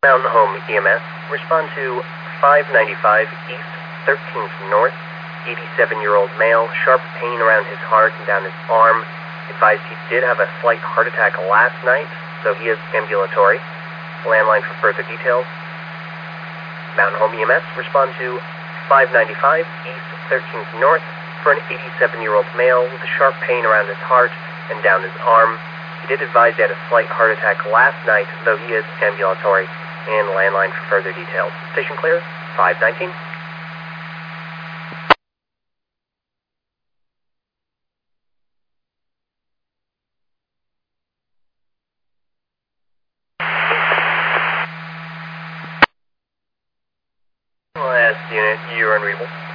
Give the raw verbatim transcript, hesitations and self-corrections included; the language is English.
Mountain Home E M S, respond to five ninety-five East, thirteenth North, eighty-seven-year-old male, sharp pain around his heart and down his arm. Advised he did have a slight heart attack last night, so he is ambulatory. Landline for further details. Mountain Home E M S, respond to five ninety-five East, thirteenth North for an eighty-seven-year-old male with a sharp pain around his heart and down his arm. He did advise he had a slight heart attack last night, though he is ambulatory. And landline for further details. Station clear, five nineteen. Last unit, you're unreadable.